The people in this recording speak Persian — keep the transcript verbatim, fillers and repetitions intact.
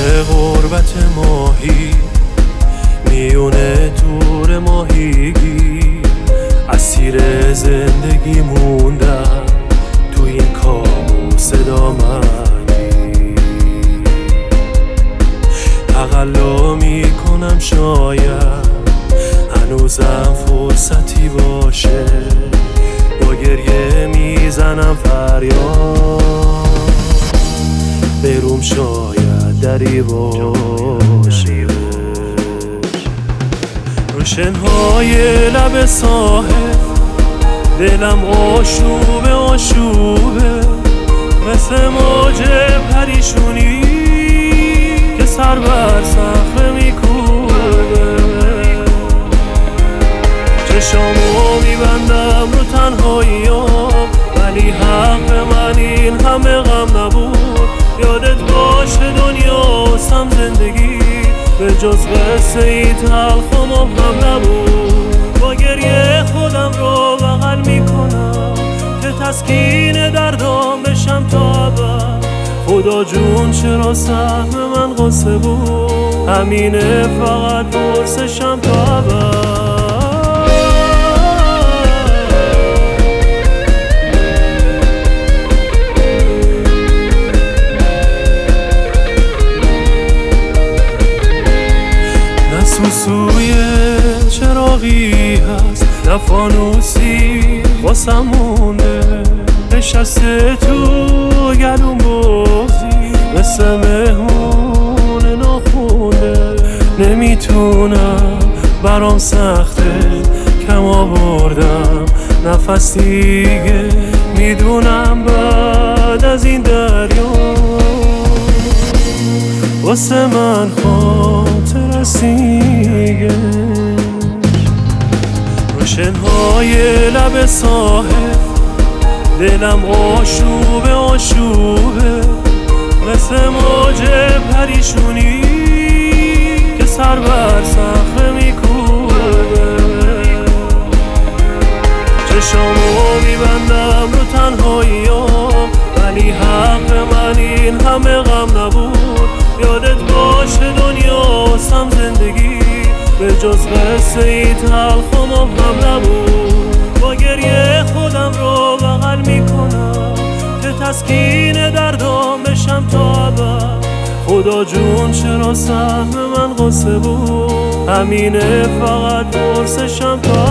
غربت ماهی میونه تور ماهیگی، اسیر زندگی موندم توی این کابوس دامنی. تقلا میکنم شاید هنوزم فرصتی باشه، با گریه میزنم فریاد بروم شاید دری باشه. روشنهای لب ساحل دلم آشوبه آشوبه، مثل موج پریشونی که سر بر صخره میکوبه. چشامو میبندم رو تنهاییام، ولی حق من این همه غم نبود. یادت باشه دنیا واسم زندگی به جز قصه ای تلخ و مبهم نبود. با گریه خودم رو بغل میکنم که تسکین دردام بشم تا ابد. خدا جون چرا سهم من قصه بود، همینه فقط پرسشم تا ابد. سوسوی چراغی هست، نه فانوسی واسم مونده، نشسته تو گلوم بغضی مثل مهمون ناخونده. نمیتونم برام سخته کم آوردم نفس دیگه، میدونم بعد از این دریا واسه من خاطر سیگه. روشنهای لب ساحل دلم آشوبه آشوبه، مثل موج پریشونی که سر بر صخره میکوبه. چشامو میبندم رو تنهاییام، ولی حق من این همه غم نبود. یادت باشه دنیا واسم زندگی به جز قصه ای تلخ و مبهم نبود. با گریه خودم رو بغل میکنم که تسکین دردام بشم تا ابد. خدا جون چرا سهم من قصه بود، همینه فقط پرسشم تا